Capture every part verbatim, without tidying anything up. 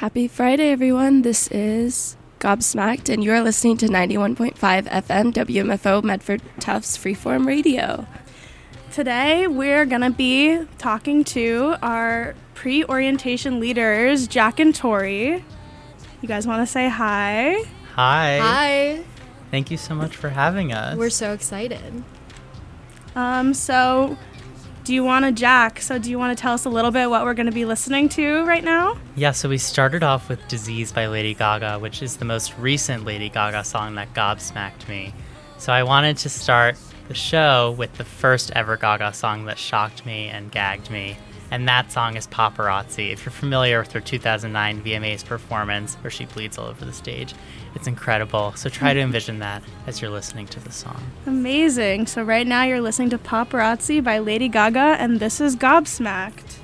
Happy Friday, everyone. This is Gobsmacked, and you are listening to ninety-one point five F M W M F O Medford Tufts Freeform Radio. Today, we're going to be talking to our pre-orientation leaders, Jack and Tori. You guys want to say hi? Hi. Hi. Thank you so much for having us. We're so excited. Um, so... Do you want to, Jack, so do you want to tell us a little bit what we're going to be listening to right now? Yeah, so we started off with Disease by Lady Gaga, which is the most recent Lady Gaga song that gobsmacked me. So I wanted to start the show with the first ever Gaga song that shocked me and gagged me, and that song is Paparazzi. If you're familiar with her two thousand nine V M As performance where she bleeds all over the stage, it's incredible. So try to envision that as you're listening to the song. Amazing. So right now you're listening to Paparazzi by Lady Gaga, and this is Gobsmacked.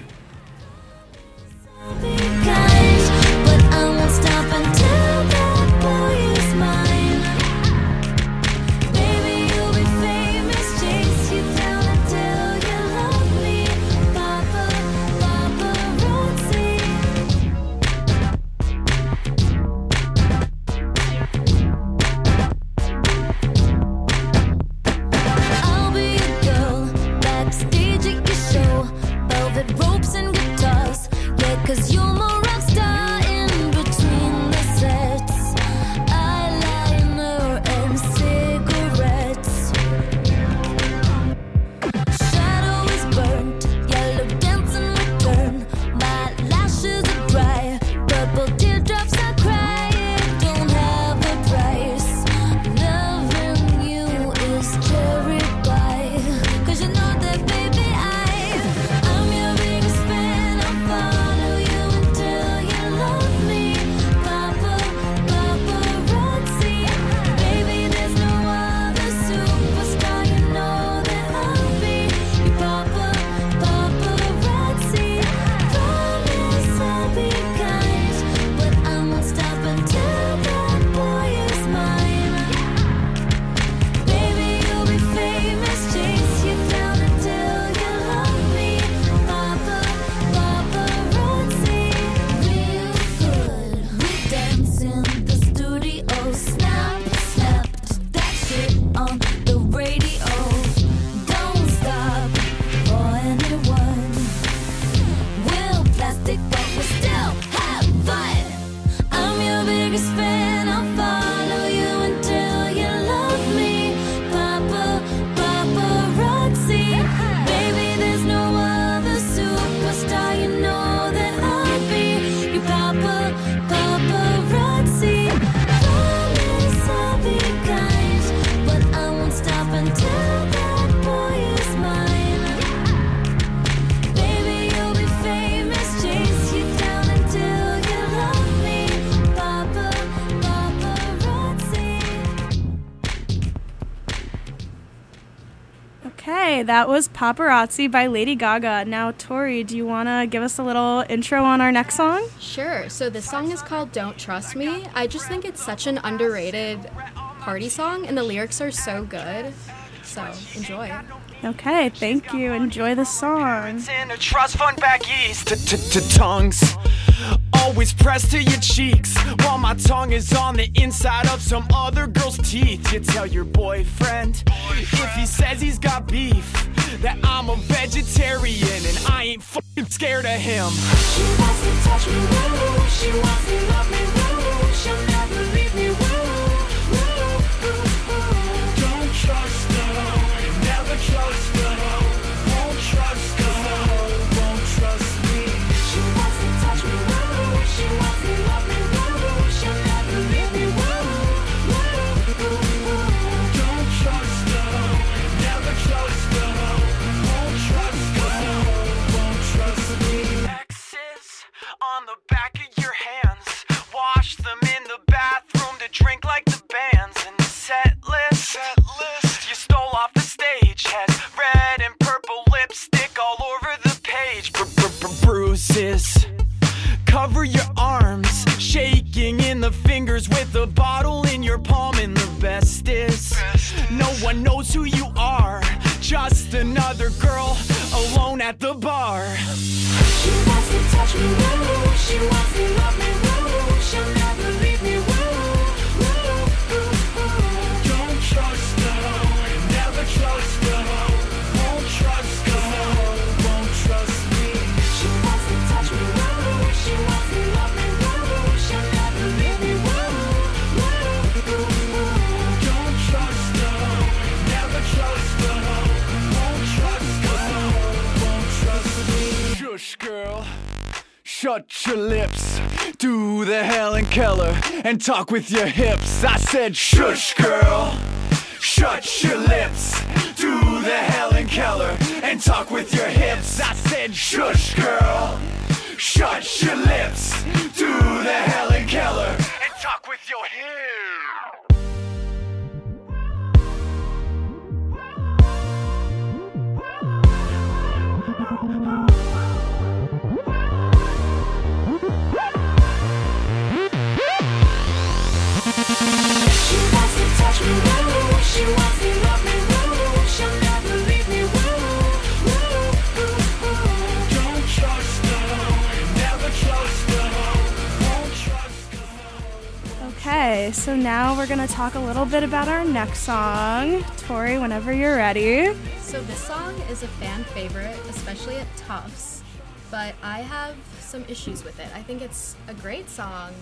That was Paparazzi by Lady Gaga. Now, Tori, do you want to give us a little intro on our next song? Sure. So this song is called Don't Trust Me. I just think it's such an underrated party song, and the lyrics are so good. So, enjoy. Okay, thank you. Enjoy the song. In a trust fund back east, to tongues always pressed to your cheeks, while my tongue is on the inside of some other girl's teeth. You tell your boyfriend, if he says he's got beef, that I'm a vegetarian and I ain't fucking scared of him. She wants to touch me, woo. She wants to love me, woo. She'll never leave me, woo. Woo, woo, woo. Don't trust her, never trust her. Won't trust her, won't trust me. She wants to touch me, woo. She wants to love me, woo. She'll never leave me, woo. Woo, woo, woo. Don't trust her, never trust her. Won't trust her, won't trust me. X's on the back of your hands. Wash them in the bathroom to drink like the bands. And the set list, set list you stole off the stage has red and purple lipstick all over the page. Bruises cover your arms, shaking in the fingers with a bottle in your palm. And the best is, no one knows who you are, just another girl alone at the bar. She wants to touch me, woo. She wants to love me, woo. shut your lips, do the Helen Keller, and talk with your hips. I said, shush, girl, shut your lips, do the Helen Keller, and talk with your hips. I said, shush, girl, shut your lips, do the Helen Keller, and talk with your hips. Okay, so now we're going to talk a little bit about our next song. Tori, whenever you're ready. So this song is a fan favorite, especially at Tufts, but I have some issues with it. I think it's a great song,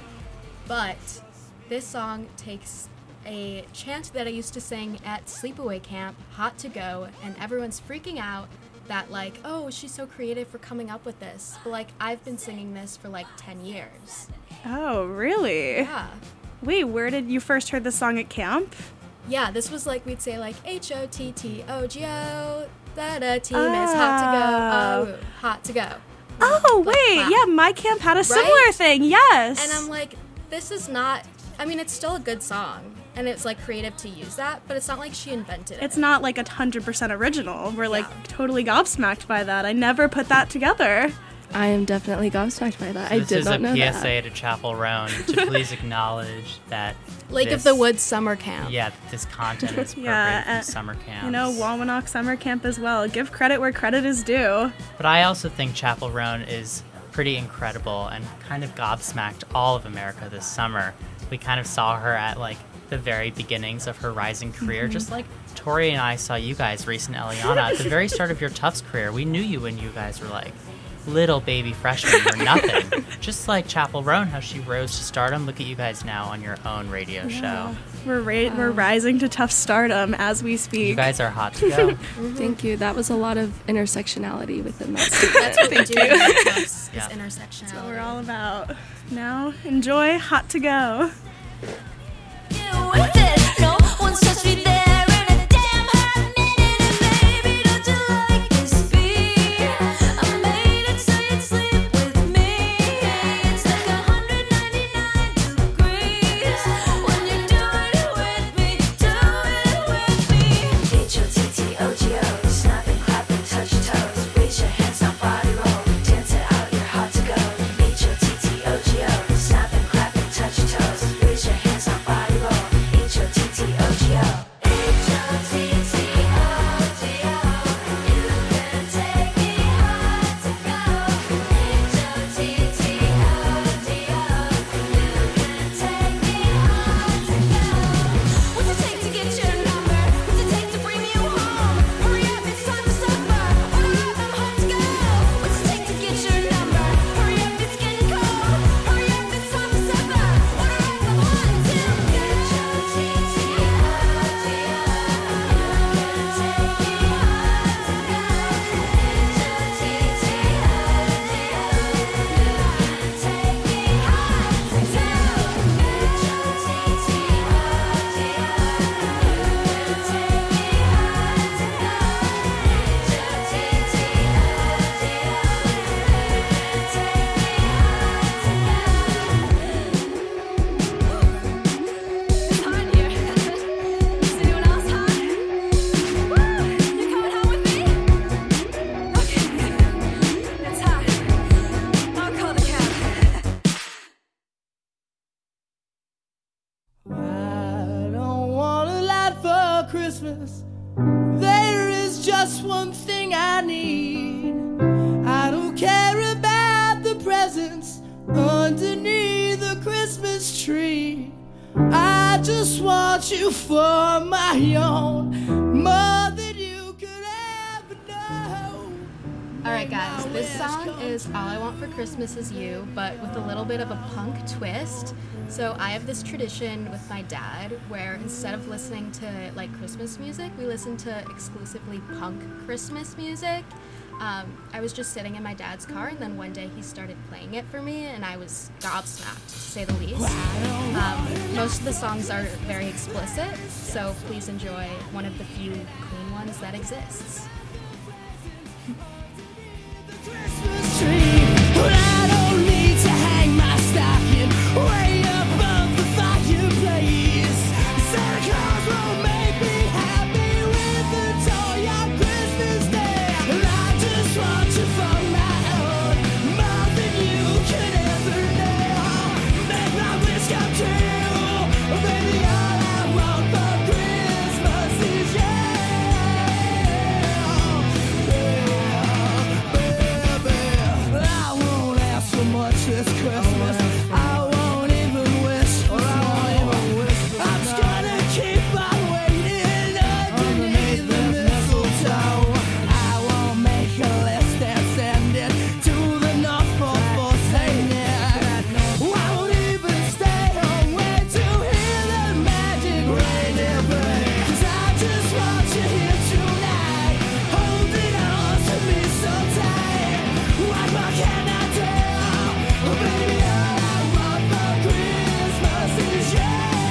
but this song takes a chant that I used to sing at sleepaway camp, Hot to Go, and everyone's freaking out that like, oh, she's so creative for coming up with this. But like, I've been singing this for like ten years. Oh, really? Yeah. Wait, where did you first heard this song at camp? Yeah, this was like, we'd say like H O T T O G O, da-da, team is hot to go, oh, hot to go. Oh, Like, wait, wow. yeah, my camp had a similar Right? thing, yes. And I'm like, this is not, I mean, it's still a good song, and it's like creative to use that, but it's not like she invented it. It's not like a one hundred percent original. We're like Yeah. totally gobsmacked by that. I never put that together. I am definitely gobsmacked by that. So I this did is not a know P S A that. to Chapel Roan to please acknowledge that Lake this, of the Woods summer camp. Yeah, that this content is appropriate Yeah, from uh, summer camps. You know, Walmanock Summer Camp as well. Give credit where credit is due. But I also think Chapel Roan is pretty incredible and kind of gobsmacked all of America this summer. We kind of saw her at like the very beginnings of her rising career, Mm-hmm. just like Tori and I saw you guys, Reese and Eliana, at the very start of your Tufts career. We knew you when you guys were like little baby freshmen or nothing. Just like Chapel Roan, how she rose to stardom. Look at you guys now on your own radio show. We're ra- we're rising to tough stardom as we speak. You guys are hot to go. Thank you. That was a lot of intersectionality within that statement. That's what we do at Tufts, Yeah. is intersectionality. That's what we're all about. Now, enjoy Hot to Go. Christmas, there is just one thing I need. I don't care about the presents underneath the Christmas tree. I just want you for my own, more than you could ever know. Alright guys, this song is All I Want for Christmas Is You, but with a little bit of a punk twist. So I have this tradition with my dad where instead of listening to like Christmas music, we listen to exclusively punk Christmas music. Um, I was just sitting in my dad's car, and then one day he started playing it for me, and I was gobsmacked, to say the least. Um, most of the songs are very explicit, so please enjoy one of the few clean ones that exists. Christmas tree, but I don't need to hang my stocking way above the fireplace. Santa Claus will make me happy with a toy on Christmas Day. And I just want you for my own, more than you could ever know. Make my wish come true, baby. All I want for Christmas is you. I won't ask for much this Christmas. I won't even wish for more. I'm just gonna keep on waiting underneath the mistletoe. I won't make a list and send it to the North Pole for Saint Nick. I won't even stay home wait to hear the magic reindeer play. 'Cause I just want you here tonight, holding on to me so tight. What more can I do? Oh, baby, all I want for Christmas is you.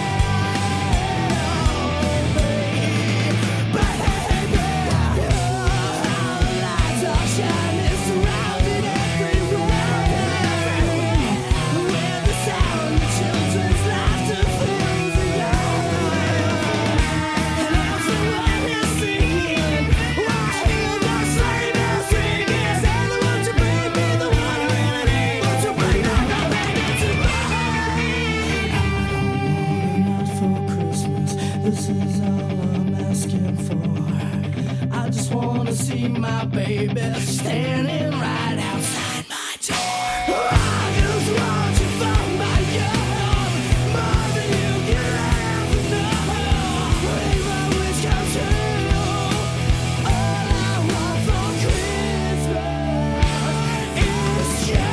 Baby, baby, all the lights are shining, surrounding everywhere. With the sound of children's laughter fills the air. And everyone is singing, I hear the sleigh bells ringing. Santa, won't you bring me the one I really need? Won't you bring my baby to me? I don't want enough for Christmas. This is all I'm asking for. I just want to see my baby standing right outside my door. I just want you for my own, more than you can ever know. Make my wish come true. All I want for Christmas is you.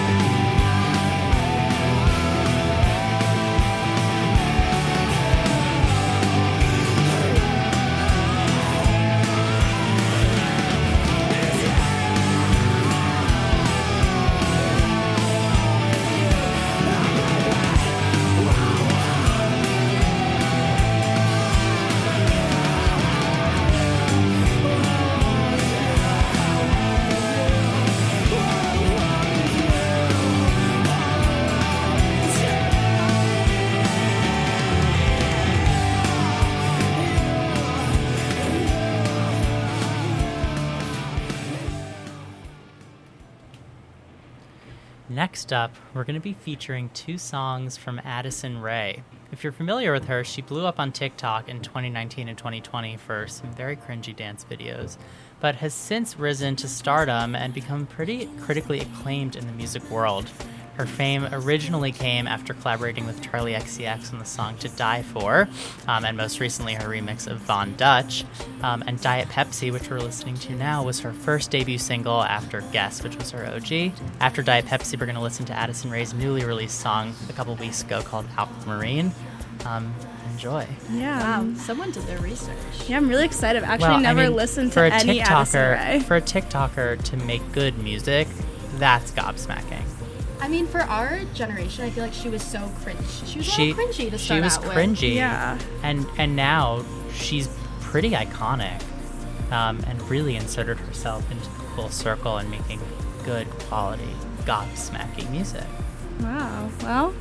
Next up, we're going to be featuring two songs from Addison Rae. If you're familiar with her, she blew up on TikTok in twenty nineteen and twenty twenty for some very cringy dance videos, but has since risen to stardom and become pretty critically acclaimed in the music world. Her fame originally came after collaborating with Charli X C X on the song To Die For, um, and most recently her remix of Von Dutch. Um, and Diet Pepsi, which we're listening to now, was her first debut single after Guess, which was her O G. After Diet Pepsi, we're going to listen to Addison Rae's newly released song a couple weeks ago called Aquamarine. Um, enjoy. Yeah. Wow, someone did their research. Yeah, I'm really excited. I've actually Well, I never mean, listened for to a any Addison TikToker, Rae. For a TikToker to make good music, that's gobsmacking. I mean, for our generation, I feel like she was so cringe. She was She, a little cringy to she start was out with. cringy. Yeah. And and now she's pretty iconic, um, and really inserted herself into the full circle and making good quality gobsmacking music. Wow. Well,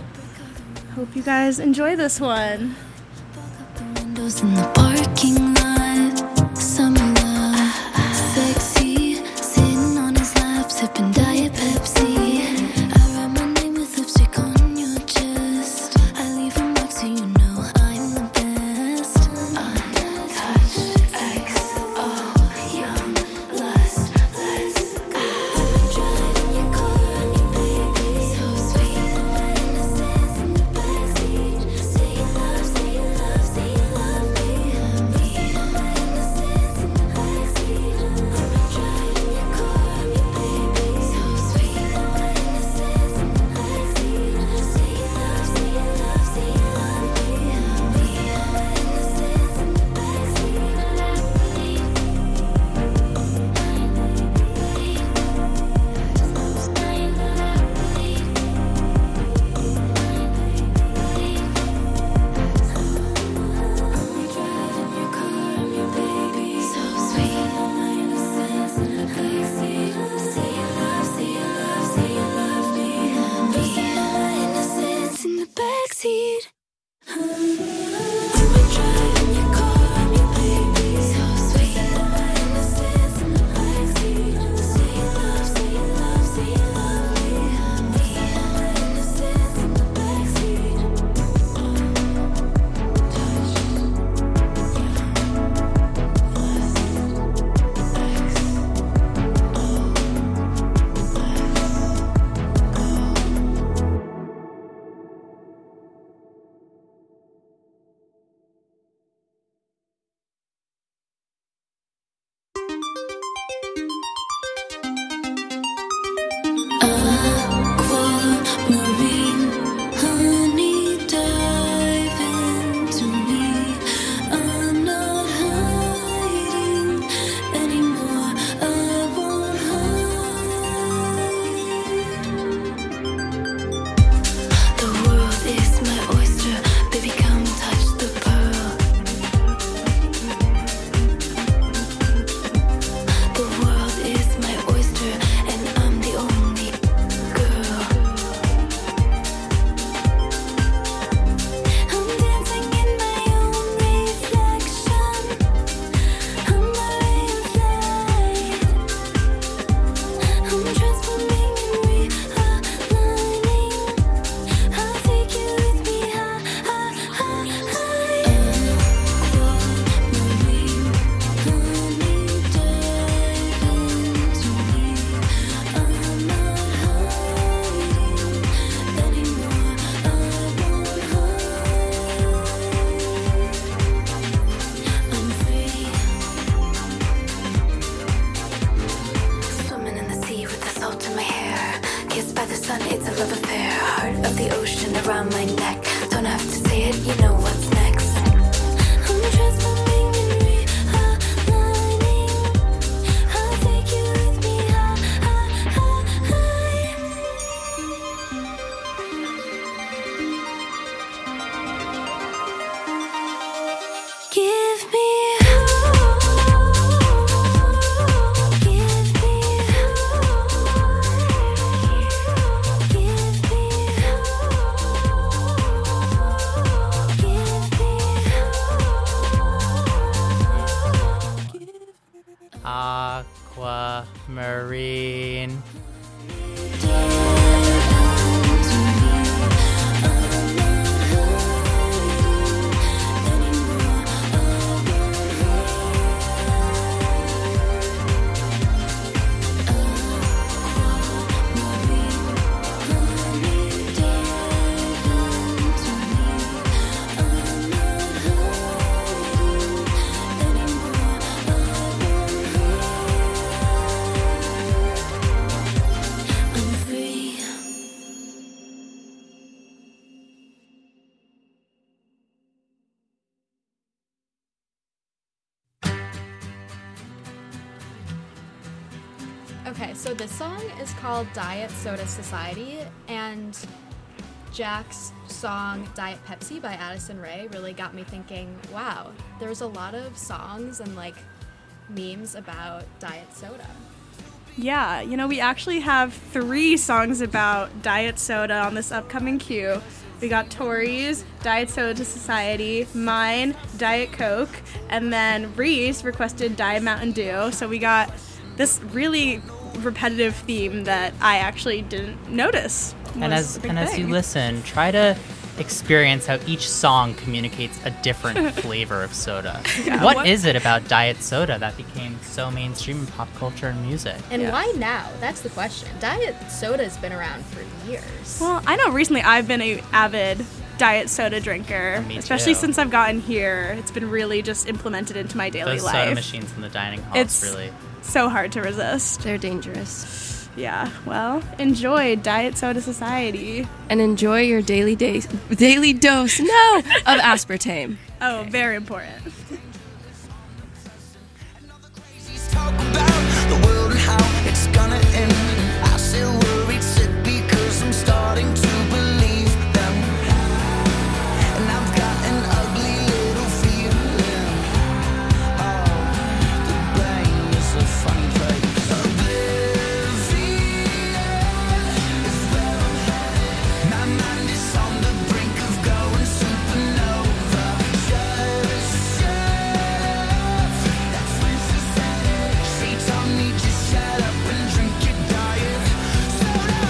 hope you guys enjoy this one. Windows in the parking lot, summer love, sexy, sitting on his lap, sipping Diet Pepsi. I write my name with lipstick on your chest. I leave a mark so you know I'm the best. Untouched, X O, young, lust, let's go. I'm driving your car on you, baby, so sweet. Innocence in the backseat. Say you love, say you love, say you love me. love affair, heart of the ocean around my neck. Don't have to say it, you know what's next. I'm transforming and realigning. I'll take you with me high, high, high. Give me Aquamarine. Okay, so this song is called Diet Soda Society, and Jack's song Diet Pepsi by Addison Rae really got me thinking, wow, there's a lot of songs and like memes about diet soda. Yeah, you know, we actually have three songs about diet soda on this upcoming queue. We got Tori's Diet Soda Society, mine, Diet Coke, and then Reese requested Diet Mountain Dew. So we got this really repetitive theme that I actually didn't notice. And as and as you listen, try to experience how each song communicates a different flavor of soda. Yeah. What, What- is it about diet soda that became so mainstream in pop culture and music? And Yeah. why now? That's the question. Diet soda's been around for years. Well, I know recently I've been an avid diet soda drinker, Me especially too. since I've gotten here. It's been really just implemented into my daily Those life. soda machines in the dining halls It's really. so hard to resist. They're dangerous. Yeah, well, enjoy Diet Soda Society. And enjoy your daily day, daily dose, no, of aspartame. Oh, very important. Talk about the world and how it's gonna end. I still worried sick because I'm starting to believe them. And I've got an ugly little feeling. Oh, the brain is a funny place. Oblivion is where I'm headed. My mind is on the brink of going supernova. Just shut. That's when she said it. She told me just shut up and drink your diet soda.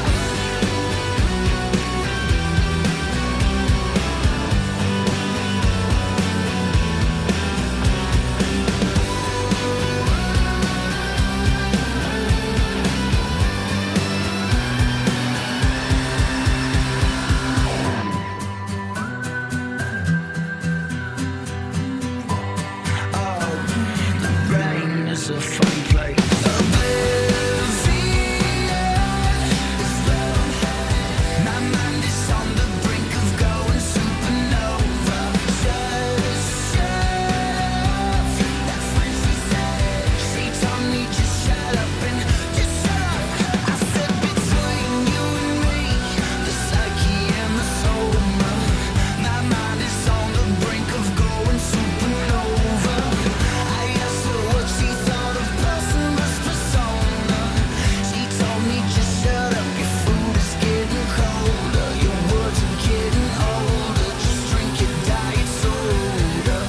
Oh, the brain is a funny place. Oblivion is where I'm headed. My mind is on the brink of going supernova. Just shut. That's when she said it. She told me just shut up and just shut up. I said between you and me, the psyche and the soma. My mind is on the brink of going supernova. I asked her what she thought of person versus persona. She told me just shut up, your food is getting colder, your words are getting older, just drink your diet soda.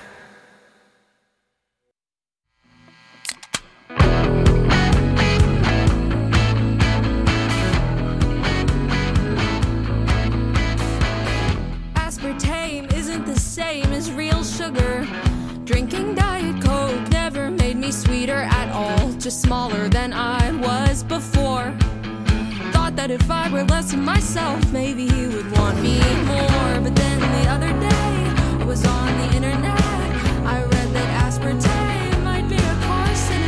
Aspartame isn't the same as real sugar. Drinking Diet Coke never made me sweeter at all, just smaller than I was before. Thought that if I were less of myself, maybe he would want me more. But then the other day, I was on the internet. I read that aspartame might be a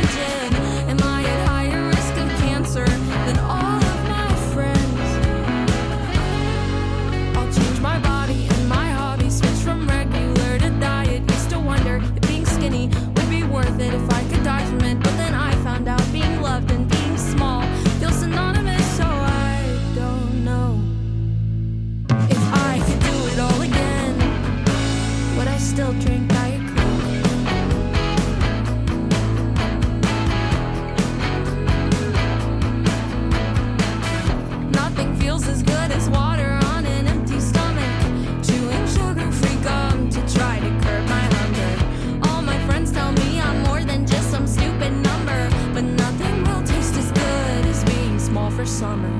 carcinogen, and lie at higher risk of cancer than all of my friends. summer.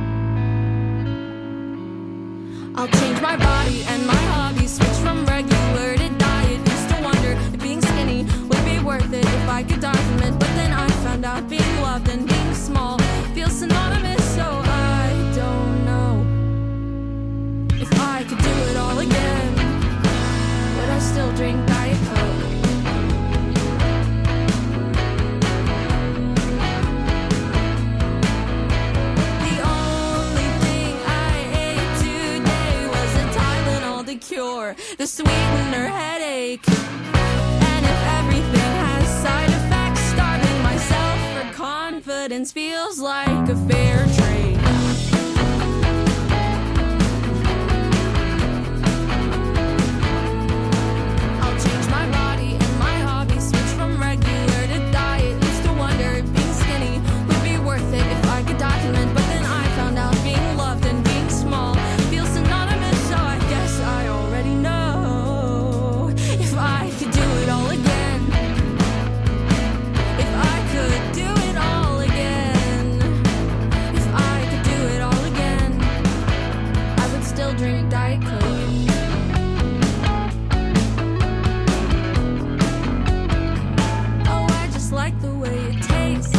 I'll change my body and my hobby, switch from regular to diet. Used to wonder if being skinny would be worth it if I could die from it, but then I found out being loved and being small feels synonymous, so I don't know if I could do it all again. But I still drink Diet Coke. The only thing I ate today was a Tylenol to cure the sweetener headache. And if everything has side effects, starving myself for confidence feels like a fair trade. I'll change my body and my hobby, switch from regular to diet. Used to wonder if being skinny would be worth it if I could document, but then I found out being loved and being small feels synonymous, so I guess I already know if I could do it all again. If I could do it all again. If I could do it all again, I would still drink Diet Coke. Oh, I just like the way it tastes.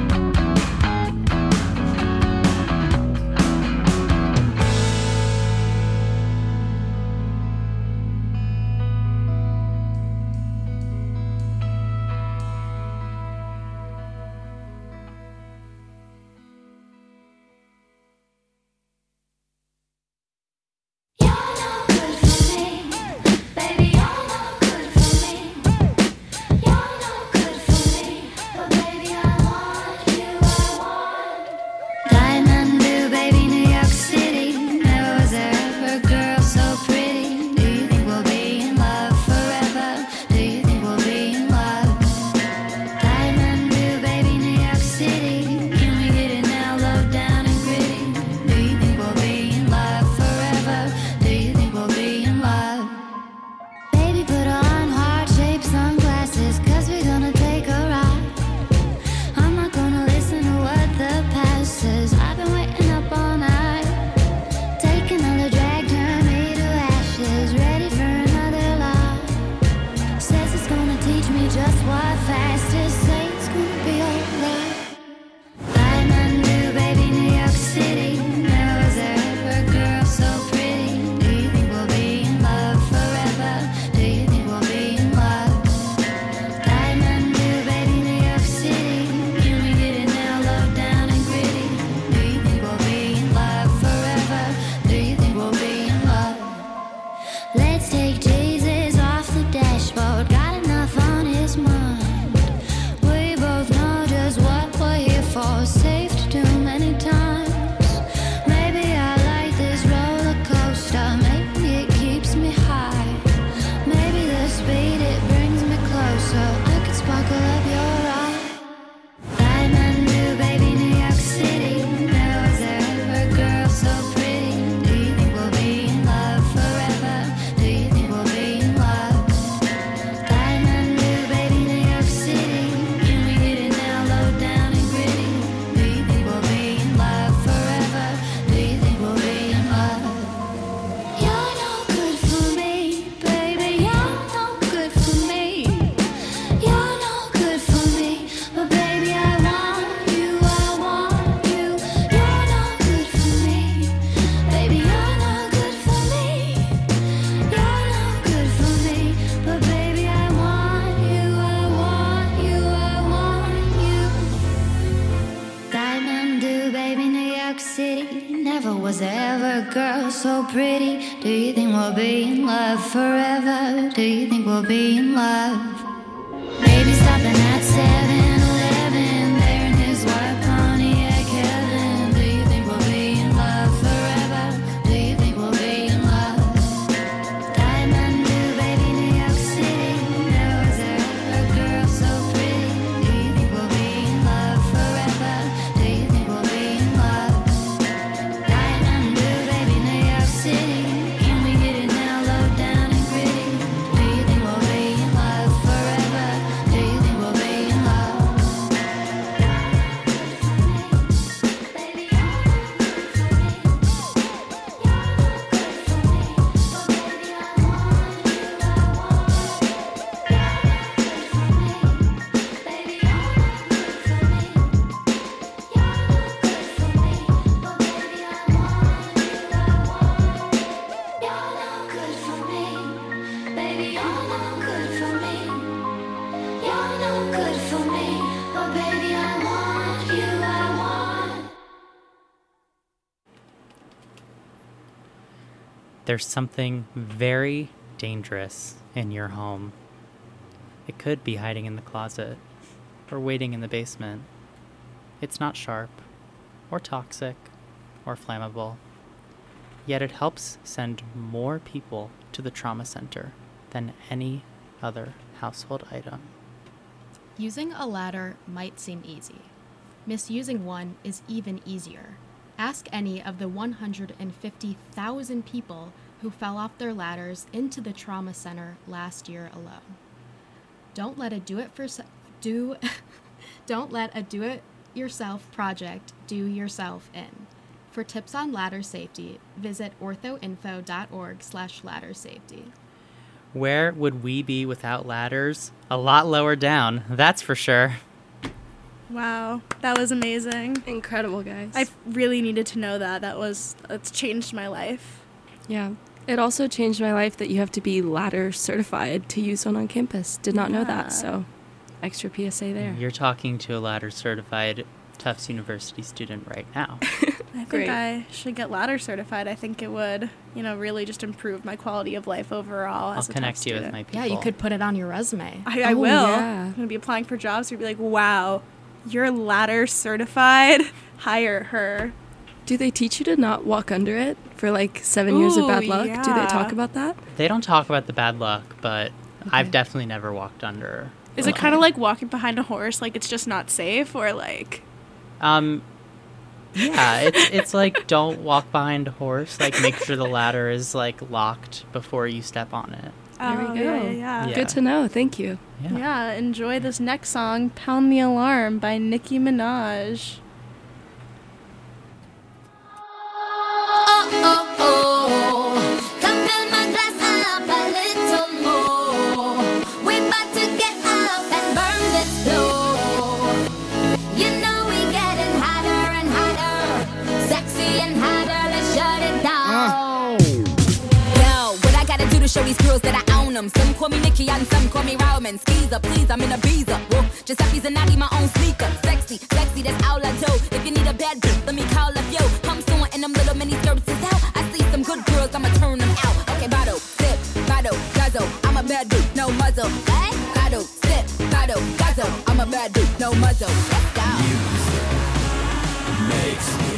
Diamond blue, baby, New York City. Never was there ever a girl so pretty. Do you think we'll be in love forever? Do you think we'll be in love? Diamond blue, baby, New York City. Can we get it now, low down and gritty? Do you think we'll be in love forever? Do you think we'll be in love? Baby, put on heart-shaped sunglasses, 'cause we're gonna take a ride. I'm not gonna listen to what the past says. I've been waiting up all night. Take another drag, turn me to ashes. Ready for another lie. Says it's gonna teach me just what fast is. Say it's gonna be alright. Diamond blue, baby, New York City. Never was there ever a girl so pretty. Do you think we'll be in love forever? Do you think we'll be in love? Diamond blue, baby, New York City. Can we get it now, low down and gritty? Do you think we'll be in love forever? Do you think we'll be in love? Let's take Jesus off the dashboard. Got enough on his mind. We both know just what we're here for. Saved too many times. Maybe I like this roller coaster. Maybe it keeps me high. Maybe the speed it brings me closer. I could sparkle up your eye. Diamond blue, baby, New York City. Never was there ever a girl so pretty. Do you think we'll be in love forever? Do you think we'll be in love? Diamond blue, baby, New York City. Can we get it now, low down and gritty? Do you think we'll be in love forever? Do you think we'll be in love? You're no good for me, baby. You're no good for me. You're no good for me, but baby, I want you. I want you. You're no good for me, baby. You're no good for me. You're no good for me, but baby, I want you. I want you. I want you. Diamond blue, baby, New York City. Never was there ever a girl so pretty. Do you think we'll be in love forever? Do you think we'll be in love? Baby, stopping at seven eleven. There in his white Pontiac heaven. Do you think we'll be in love forever? Do you think we'll be in love? Diamond blue, baby, New York City. Never was there ever a girl so pretty. Do you think we'll be in love forever? Do you think we'll be in love? Diamond blue, baby, New York City. Can we get it now, low down and gritty? Do you think we'll be in love forever? Do you think we'll be in love? There's something very dangerous in your home. It could be hiding in the closet or waiting in the basement. It's not sharp or toxic or flammable, yet it helps send more people to the trauma center than any other household item. Using a ladder might seem easy. Misusing one is even easier. Ask any of the one hundred fifty thousand people who fell off their ladders into the trauma center last year alone. Don't let a do it for do don't let a do it yourself project do yourself in. For tips on ladder safety, visit orthoinfo.org slash ladder safety. Where would we be without ladders? A lot lower down, that's for sure. Wow, that was amazing. Incredible, guys. I really needed to know that. That was, it's changed my life. Yeah. It also changed my life that you have to be ladder certified to use one on campus. Did not know Yeah. that, so extra P S A there. You're talking to a ladder certified Tufts University student right now. I think Great. I should get ladder certified. I think it would, you know, really just improve my quality of life overall. I'll as a connect Tufts you with student. my people. Yeah, you could put it on your resume. I, I Oh, will. yeah. I'm gonna be applying for jobs. You'd be like, wow, you're ladder certified. Hire her. Do they teach you to not walk under it for like seven years of bad Ooh, luck? Do they yeah. talk about that? They don't talk about the bad luck, but I've Okay. definitely never walked under. Is it kind of like walking behind a horse? Like it's just not safe, or like? Um, yeah, it's it's like don't walk behind a horse. Like make sure the ladder is like locked before you step on it. There we Oh, go. Yeah, yeah, yeah. Yeah. Good to know. Thank you. Yeah. Yeah, enjoy this next song, Pound the Alarm by Nicki Minaj. Oh, oh, oh. Come fill my glass up a little more. We're about to get up and burn this floor. You know we getting hotter and hotter. Sexy and hotter, let's shut it down. Yo, what I gotta do to show these girls that I own them. Some call me Nicki and some call me Rowman. Skeezer, please, I'm in a beezer. Whoa, Giuseppe Zanotti, my own speaker. Sexy, sexy, that's all I do. If you need a bad bitch, let me call up yo. Come soon and them little mini skirts is out. I see some good girls, I'ma turn them out. Okay, bottle, sip, bottle, guzzle. I'm a bad dude, no muzzle. Hey? Bottle, sip, bottle, guzzle. I'm a bad dude, no muzzle. Let's go. Makes me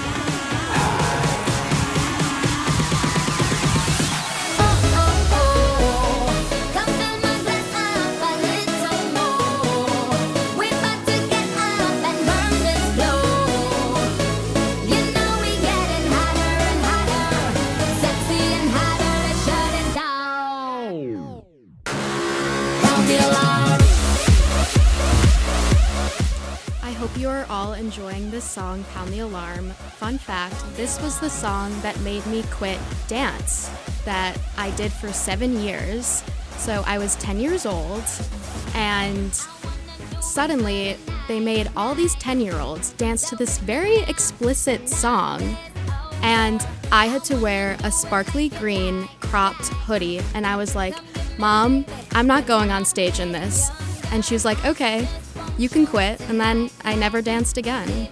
Oh, oh, oh. Come fill my glass up a little more. We're about to get up and burn this floor. You know we getting hotter and hotter. Sexy and hotter, let's shut it down. Sound the alarm. I hope you are all enjoying this song, Pound the Alarm. Fun fact, this was the song that made me quit dance that I did for seven years. So I was ten years old, and suddenly they made all these ten-year-olds dance to this very explicit song, and I had to wear a sparkly green cropped hoodie, and I was like, Mom, I'm not going on stage in this. And she was like, okay, you can quit. And then I never danced again.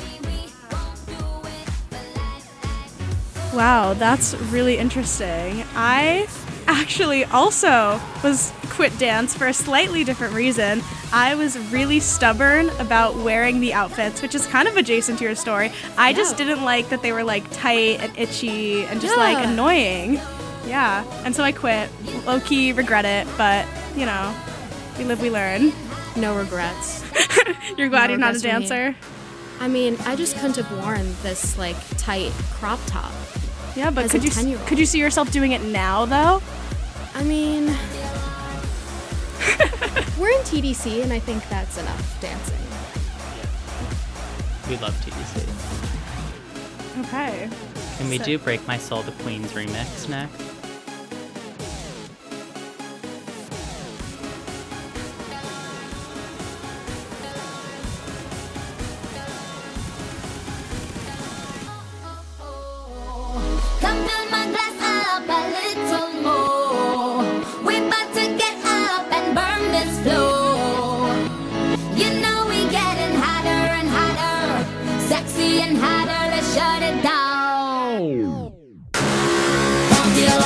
Wow, that's really interesting. I actually also was quit dance for a slightly different reason. I was really stubborn about wearing the outfits, which is kind of adjacent to your story. I just Yeah. didn't like that they were like tight and itchy and just Yeah. like annoying. Yeah, and so I quit. Low key regret it, but you know, we live, we learn. No regrets. You're glad No you're not a regrets for me. dancer? I mean, I just couldn't have worn this like tight crop top. Yeah, but As could a you ten-year-old. could you see yourself doing it now though? I mean, we're in T D C, and I think that's enough dancing. We love T D C. Okay. And we So- do Break My Soul, the Queen's remix next. Come fill my glass up a little more. We're about to get up and burn this floor. You know we getting hotter and hotter. Sexy and hotter, let's shut it down. Sound the alarm.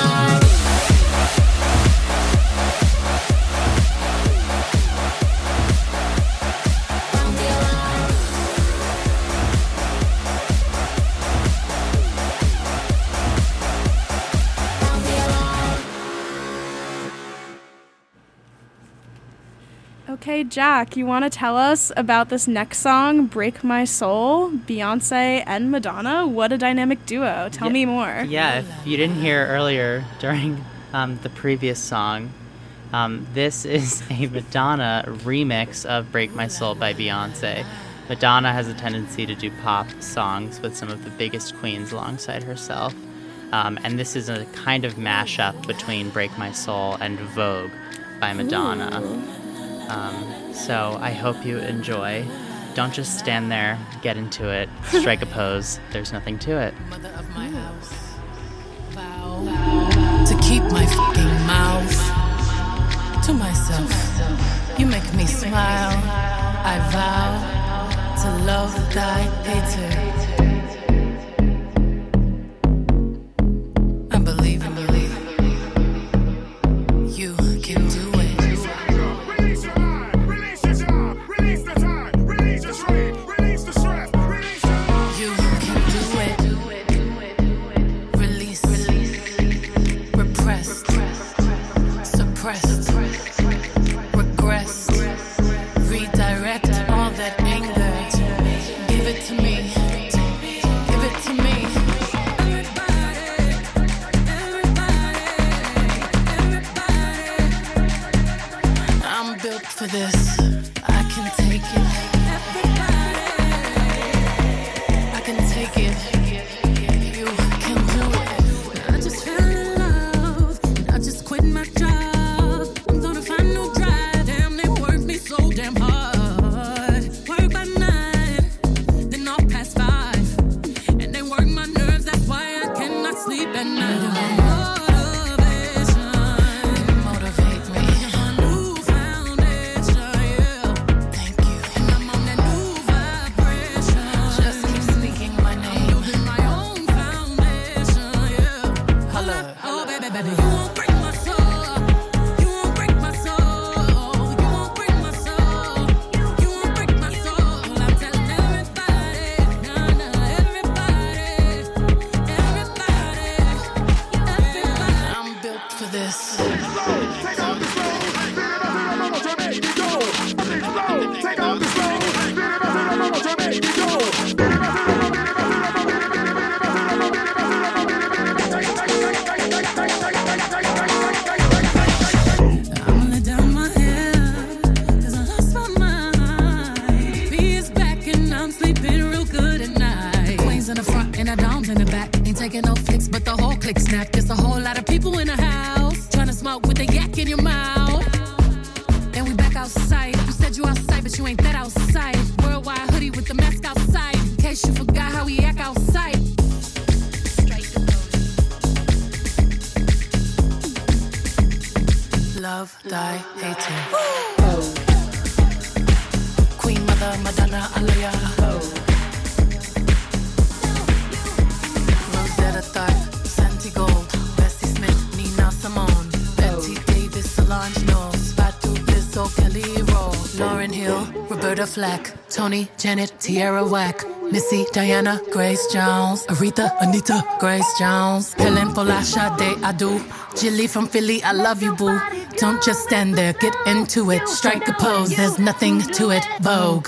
Okay, Jack, you want to tell us about this next song, Break My Soul, Beyonce and Madonna? What a dynamic duo. Tell yeah, me more. Yeah, if you didn't hear earlier during um, the previous song, um, this is a Madonna remix of Break My Soul by Beyonce. Madonna has a tendency to do pop songs with some of the biggest queens alongside herself. Um, and this is a kind of mashup between Break My Soul and Vogue by Madonna. Um, so I hope you enjoy. Don't just stand there, get into it, strike a pose. There's nothing to it. Mother of my house, vow to keep my fucking mouth to myself. You make me smile. I vow to love thy hater. I believe in believe. You can do it. For this, I can take it. I can take it. You can do it. I just fell in love. I just quit my job. I'm gonna find no drive. Damn, they work me so damn hard. Work by nine, then off past five, and they work my nerves. That's why I cannot sleep at night. Love thy hater. Oh. Queen Mother, Madonna, Aliyah. Oh. Rosetta Tharpe, Santi Gold, Bessie Smith, Nina Simone, Betty oh. Davis, Solange Knowles, Fatu Bliss, Kelly Roll, Lauryn Hill, Roberta Flack, Tony, Janet, Tierra Whack, Missy, Diana, Grace Jones, Aretha, Anita, Grace Jones, Helen Polasha, De Adu, Jilly from Philly, I love you, boo. Don't just stand there, get into it. Strike a pose, there's nothing to it. Vogue.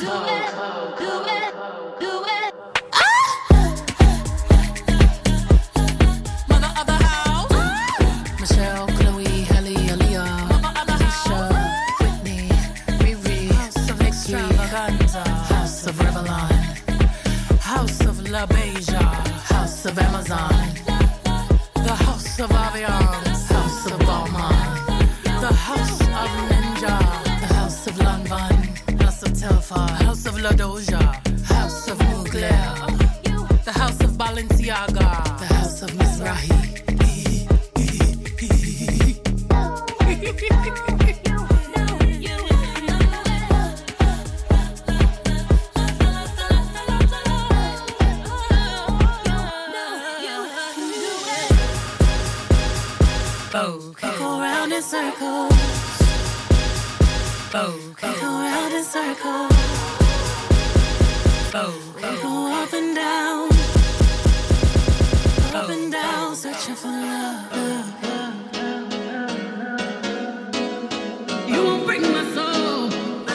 La Beja, House of Amazon, the House of Avion, House of Balmain, the House of Ninja, the House of Lanvin, House of Telfar, House of La Doja, House of Mugler, the House of Balenciaga, the House of Mizrahi. Go round in circles. Go round in circles. Go up and down. Up and down, searching for love. You won't break my soul.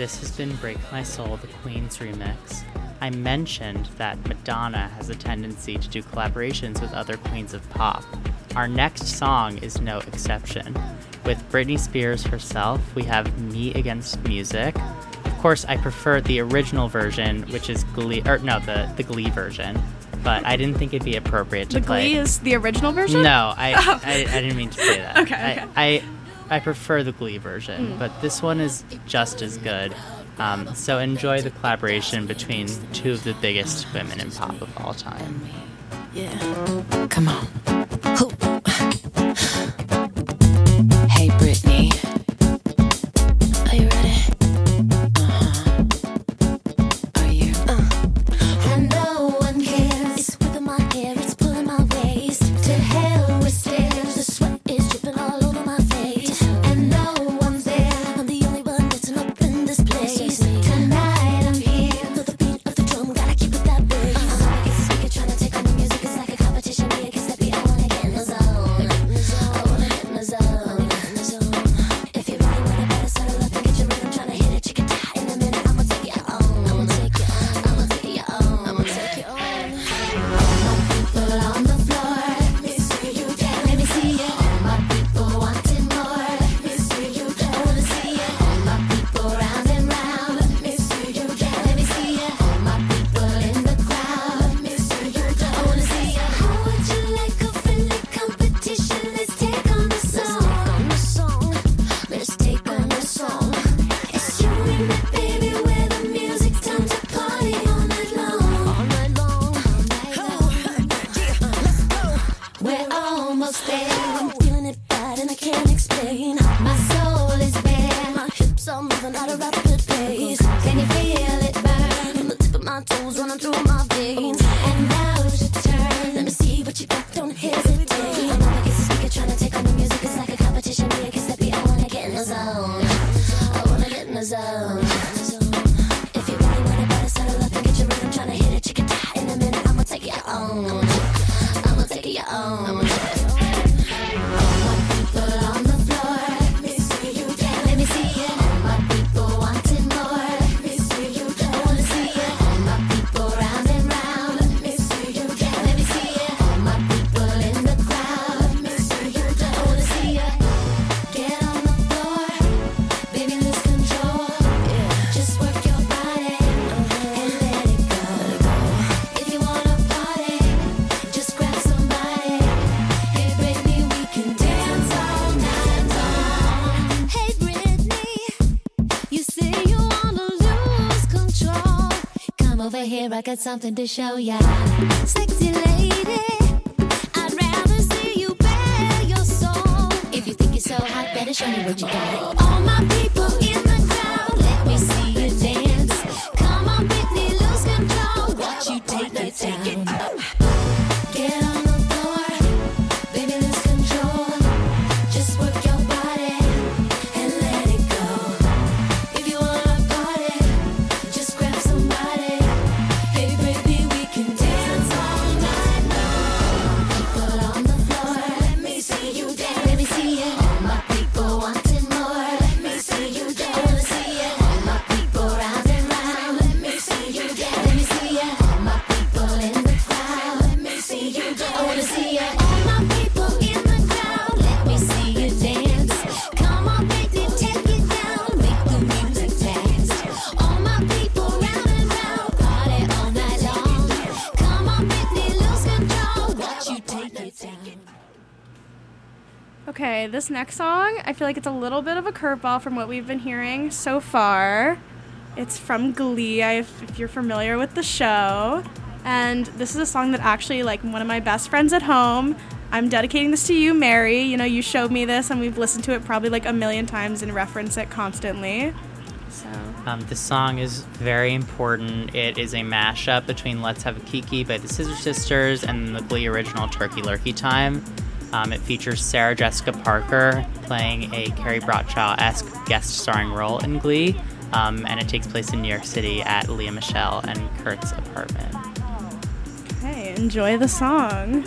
this has been Break My Soul, the Queen's remix. I mentioned that Madonna has a tendency to do collaborations with other queens of pop. Our next song is no exception. With Britney Spears herself, we have Me Against Music. Of course, I prefer the original version, which is Glee, or no, the, the Glee version, but I didn't think it'd be appropriate to the play. The Glee is the original version? No, I, oh. I, I didn't mean to say that. okay, okay. I, I, I prefer the Glee version, Mm. but this one is just as good. Um, so enjoy the collaboration between two of the biggest women in pop of all time. Yeah, come on. Who? Hey, Britney. Are you ready? Uh-huh. Are you? Uh. And no one cares. It's whipping my hair, it's pulling my waist. To hell with stairs, the sweat is dripping all over my face. And no one's there. I'm the only one that's up in this place. Tonight I'm here for the beat of the drum. Gotta keep it that way. I'm up against the speaker, trying to take on the music. It's like a competition. Me against that beat. I wanna get in the zone. I wanna get in the zone. If you really want it, better settle up and get your rhythm. Trying to hit it, chicken tie. In a minute, I'ma take it on. I'ma take it on. I'ma take it on. I'ma take it on. All my people on the floor, let me see you dance. Let me see it. All my people wanting more, let me see you dance. I wanna see it. All my people round and round, let me see you dance. Let me see it. All my people in the crowd, let me see you dance. I wanna see it. How would you like a friendly competition? Let's take on the song. Let's take on the song. It's you and me, baby. Where the music's time to party all night long. All night long. We're almost there. I'm feeling it bad and I can't explain. My soul is bare. My hips are moving at a rapid pace. Can you feel it burn? From the tip of my toes running through my veins. And now's your turn. Let me see what you got. Don't hesitate. I'm up against the speaker trying to take on the music. It's like a competition. Me against that beat. I wanna get in the zone. I wanna get in the zone. If you really want it, better settle up and get your rhythm. Trying to hit it, chicken tie. In a minute, I'ma take it on. I'ma take it on. All my people on the floor, let me see you dance. Let me see it. All my people wanting more, let me see you dance. I wanna see it. All my people round and round, let me see you dance. Let me see it. All my people in the crowd, let me see you dance. I wanna see it. Get on the floor, baby, lose control. Just work your body and let it go. If you wanna party, just grab somebody. Hey Britney, we can dance all night long. Hey Britney, you say you wanna lose control. Come over here, I got something to show ya. Sexy lady, I'd rather see you bare your soul. If you think you're so hot, better show me what you got. All my people in the crowd, let me see you dance. Come on, Britney, lose control. Watch you take it down. Get on the floor, baby, lose control. Just work your body and let it go. If you wanna party, just grab somebody. Hey, baby, we can dance all night long. People on the floor, let me see you dance. Let me see it. All my people wanting more, let me see you dance. I wanna see it. All my people round and round, let me see you dance. Let me see it. All my people in the crowd, let me see you dance. I wanna see it. All my people in the crowd, let me see you dance. Come on, baby, take it down, make the music dance. All my people round and round, party all night long. Come on, baby, lose control, watch you take it down. Okay, this next song, I feel like it's a little bit of a curveball from what we've been hearing so far. It's from Glee, if, if you're familiar with the show. And this is a song that actually, like, one of my best friends at home, I'm dedicating this to you, Mary. You know, you showed me this, and we've listened to it probably like a million times and reference it constantly. So Um, this song is very important. It is a mashup between Let's Have a Kiki by the Scissor Sisters and the Glee original Turkey Lurkey Time. Um, it features Sarah Jessica Parker playing a Carrie Bradshaw-esque guest starring role in Glee, um, and it takes place in New York City at Lea Michele and Kurt's apartment. Okay, enjoy the song.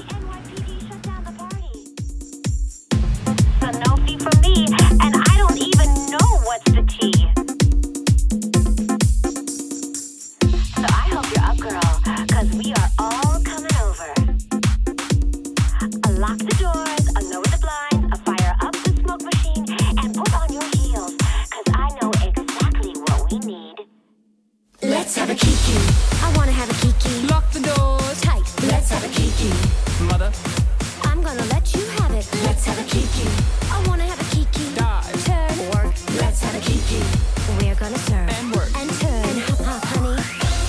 No fee for me, and I don't even know what's the tea. Lock the doors, unlower the blinds, a fire up the smoke machine, and put on your heels, cause I know exactly what we need. Let's have a kiki. I wanna have a kiki. Lock the doors Tight. Let's have a kiki. Mother, I'm gonna let you have it. Let's have a kiki. I wanna have a kiki. dive, Turn. work, Let's have a kiki. We're gonna serve. and work. And turn. And hop, hop, honey.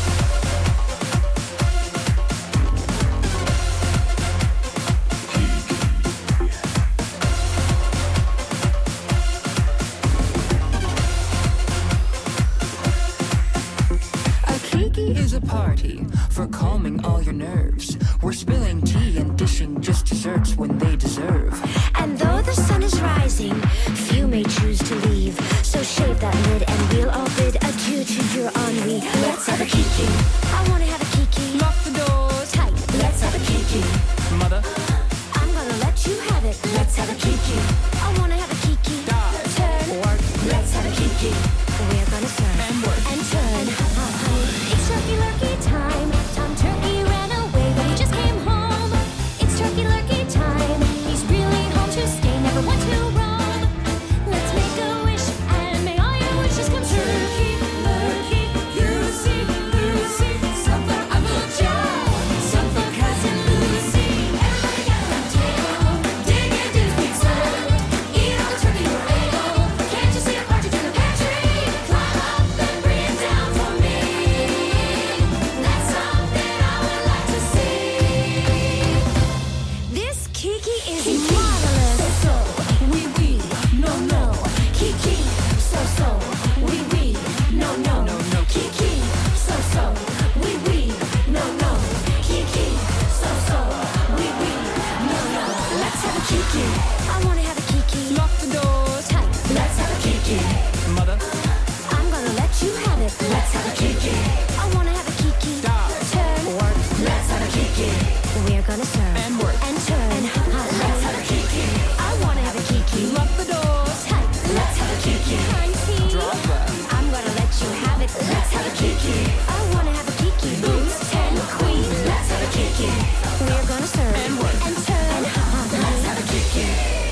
A kiki is a party for calming all your nerves. We're spilling tea and dishing just desserts when they deserve. And though the sun is rising, few may choose to leave. So shave that lid and we'll all bid adieu to your ennui. Let's have a kiki. I wanna have a kiki. Lock the doors Tight. Let's have a kiki. Mother, I'm gonna let you have it. Let's have a kiki. I wanna have a kiki. dive, Turn. work, Let's have a kiki. We're gonna serve. and work. And turn. Hop, hop, honey. It's turkey lurkey time. Tom Turkey ran away, but he just came home. It's turkey lurkey time. He's really home to stay, never want to roam. Let's make a wish, and may all your wishes come true. Turkey lurkey, Lucy, Lucy, some for Uncle Joe, some for cousin Lucy. Everybody get on the table, dig and do big soul. Eat all the turkey you're able. Can't you see a partridge in the pantry? Climb up and bring it down for me. That's something I would like to see. This Kiki is marvelous. So, oui, oui, no, no. Kiki, so, so, oui, oui, no, no. No, no. Kiki, so, so, oui, oui, no, no. Kiki, so, so, oui, oui, no, no. Let's have a kiki. I wanna have a kiki. Lock the doors Tight. Let's have a kiki. Mother, I'm gonna let you have it. Let's have a kiki. I wanna have a kiki. dive, Turn. work, Let's have a kiki. We're gonna serve. and work. And turn. Hop, hop, Let's honey. have a kiki. I wanna have a kiki. Lock the doors Tight. Let's have a kiki. Kind tea. Drop that. I'm gonna let you have it. Let's have a kiki. I wanna have a kiki. Booze, ten, queen. Let's have a kiki. We're gonna serve. And work. And turn. Hop, hop, Let's honey. have a kiki.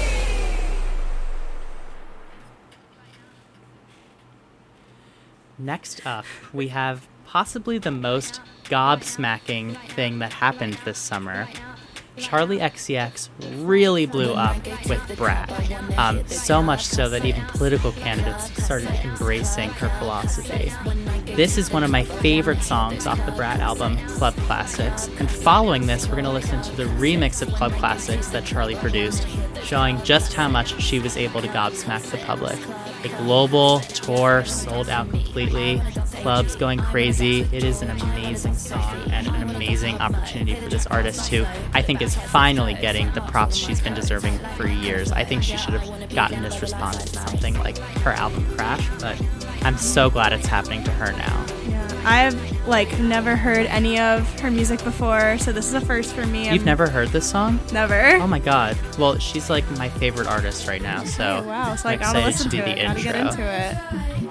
Next up, we have possibly the most gobsmacking thing that happened this summer. Charli X C X really blew up with Brat, um, so much so that even political candidates started embracing her philosophy. This is one of my favorite songs off the Brat album, Club Classics, and following this, we're going to listen to the remix of Club Classics that Charli produced, showing just how much she was able to gobsmack the public. A global tour, sold out completely, clubs going crazy. It is an amazing song and an amazing opportunity for this artist who I think is finally getting the props she's been deserving for years. I think she should have gotten this response to something like her album Crash, but I'm so glad it's happening to her now. I've like never heard any of her music before, so this is a first for me. You've I'm- never heard this song? Never. Oh my god. Well, she's like my favorite artist right now, so Oh, wow, so I'm I gotta excited listen to to, do it. the Gotta intro. get into it.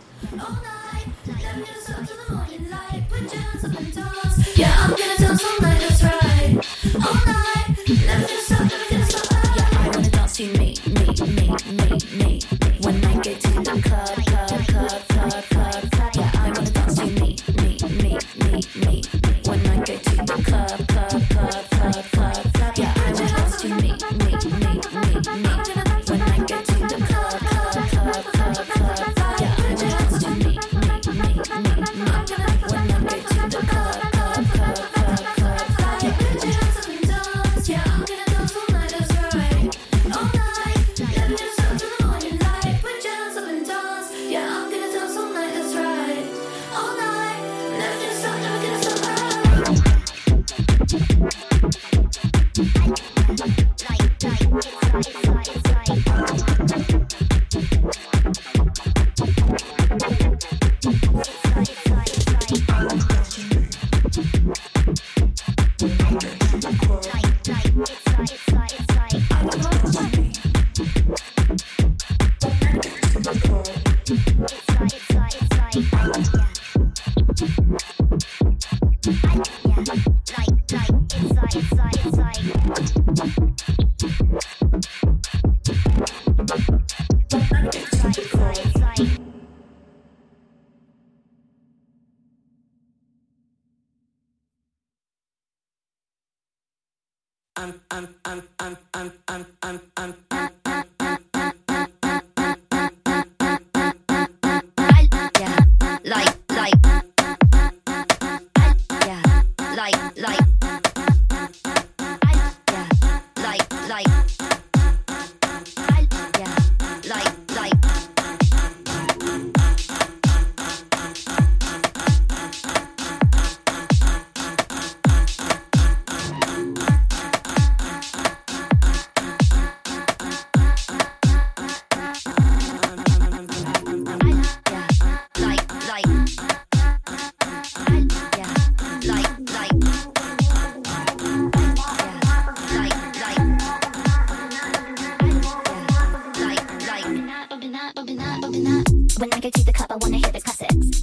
Yeah, I'm gonna dance all night, that's right. All night, never just stop, never gonna stop. Yeah, I wanna dance to me, me, me, me, me. When I get to the club, club, club, club, club, club. Yeah, I wanna dance to me, me, me, me, me. When I get to the club, club, club, club, club, club. Yeah, I wanna dance to me, me, me, me, me. When I get to the club, club, club, club, club, club. Yeah, I wanna dance to me, me, me, me, me. When I get to the club, club, club, club, club, club. Yeah, put your hands up and dance. Yeah, I'm gonna dance all night, that's right. All night, let me just up to the morning light. Put your hands up and dance. Yeah, I'm gonna dance all night, that's right. All night, never gonna stop, never gonna stop. When I go to the club, I wanna hear the classics.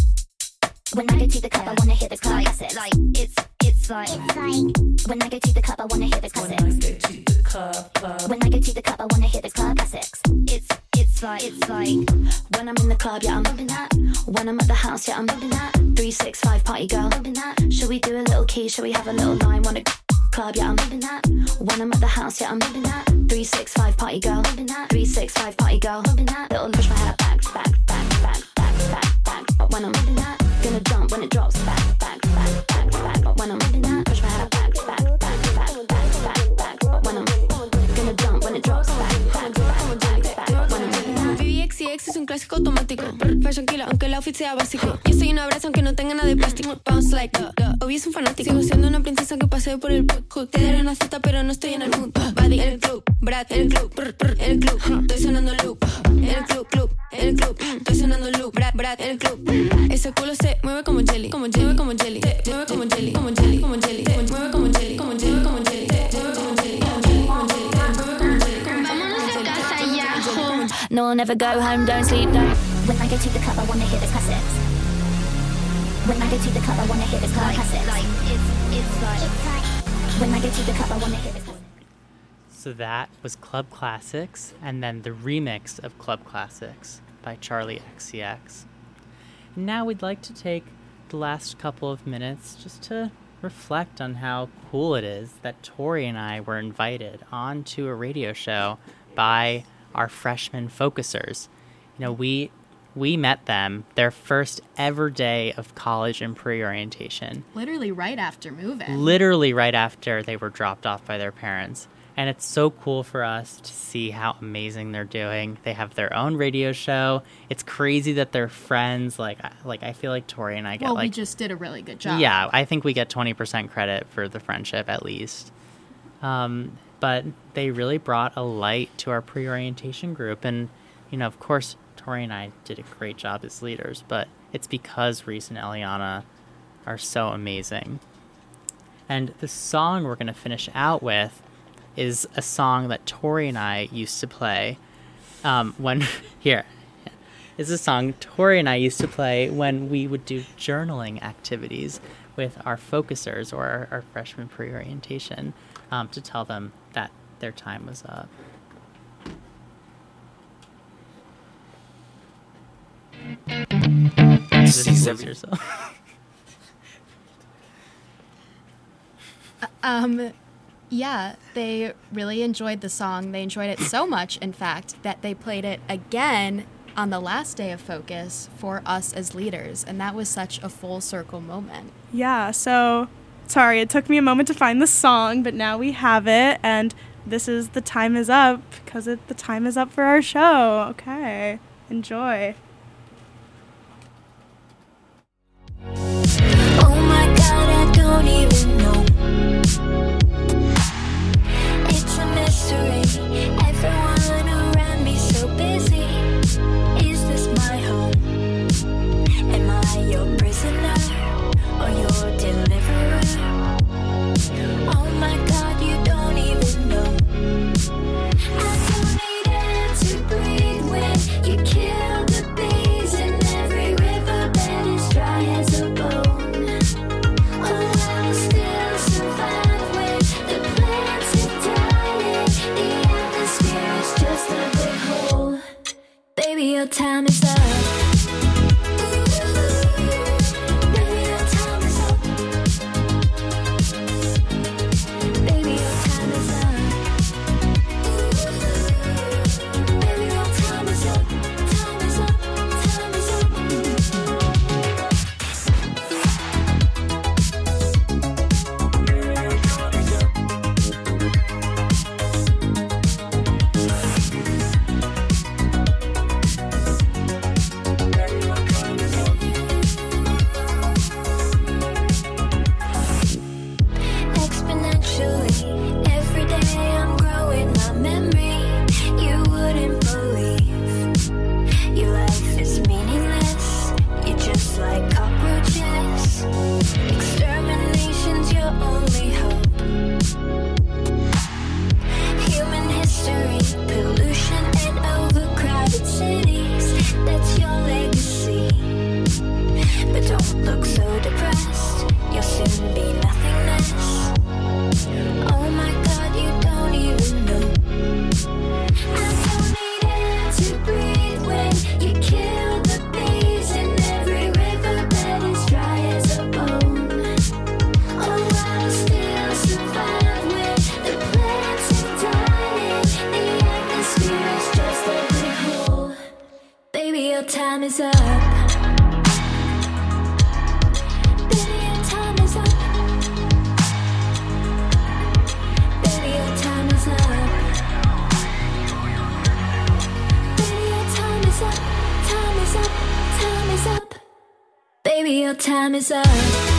When I go to the club, I wanna hear the classics. Like it's it's like it's like when I go to the club, I wanna hear the classics. When I go to the club, club. When I go to the club, I wanna hear the club classics. It's it's like it's like when I'm in the club, yeah, I'm bumping that. When I'm at the house, yeah, I'm bumping that. Three six five party girl, bumping that. Should we do a little key? Should we have a little line? Wanna club, yeah, I'm bumping that. When I'm at the house, yeah, I'm bumping that. Three six five party girl, bumping that. Three six five party girl, bumping that. Little push my hair back, back, back, back, back, back, back. But when I'm bumping that, gonna jump when it drops. Back, back, back, back, back. But when I'm bumping that, push my hair back, back, back, back, back, back, back. But when I'm gonna jump when it drops. Back, back, back, back, back. But when I'm bumping that. V X y X es un clásico automático. Fashion killer, aunque el outfit sea básico. Yo soy un abrazo aunque no tenga nada de plástico. Bounce like uh, uh. Obvio es un fanático. Sigo siendo una princesa que pasé por el hood. Te daré una cita pero no estoy en el mood. Buddy en el club, Brad en el club, brr, brr, en el club. Estoy sonando loop. En el club, club, en el club. Estoy sonando loop. Brad, Brad en el club. Ese culo se mueve como jelly, como jelly, como jelly. Se mueve como jelly, como jelly, como jelly. Se mueve como jelly, como jelly, como jelly. Se mueve como jelly, como jelly, como jelly. Se mueve como jelly, como jelly. Vámonos a casa ya. No, I'll never go home, don't sleep, don't. When I go to the club, I wanna hear the classics. When I go to the club, I wanna hear the club classics. Like it's it's like it's like when I go to the club, I wanna hear the classics. So that was Club Classics, and then the remix of Club Classics by Charlie X C X. Now we'd like to take the last couple of minutes just to reflect on how cool it is that Tori and I were invited onto a radio show by our freshman focusers. You know, we we met them their first ever day of college and pre-orientation. Literally right after moving. Literally right after they were dropped off by their parents. And it's so cool for us to see how amazing they're doing. They have their own radio show. It's crazy that they're friends. Like, like I feel like Tori and I get well, like... we just did a really good job. Yeah, I think we get twenty percent credit for the friendship at least. Um, but they really brought a light to our pre-orientation group. And, you know, of course, Tori and I did a great job as leaders, but it's because Reese and Eliana are so amazing. And the song we're going to finish out with is a song that Tori and I used to play um, when... Here. Is a song Tori and I used to play when we would do journaling activities with our focusers or our, our freshman pre-orientation um, to tell them that their time was up. Just lose yourself. um, yeah, they really enjoyed the song. They enjoyed it so much, in fact, that they played it again on the last day of Focus for us as leaders, and that was such a full circle moment. Yeah, so sorry, it took me a moment to find the song, but now we have it, and this is The Time Is Up, because it, the time is up for our show. Okay, enjoy. Oh my God, I don't even know. It's a mystery. Everyone around me so busy. Is this my home? Am I your prisoner or your deliverer? Oh my God, you don't even know. I don't need air to breathe when you kill the bees and every riverbed is dry as a bone. Oh, I was time is up. Baby, your time is up. Baby, your time is up. Baby, your time is up. Time is up. Time is up. Baby, your time is up.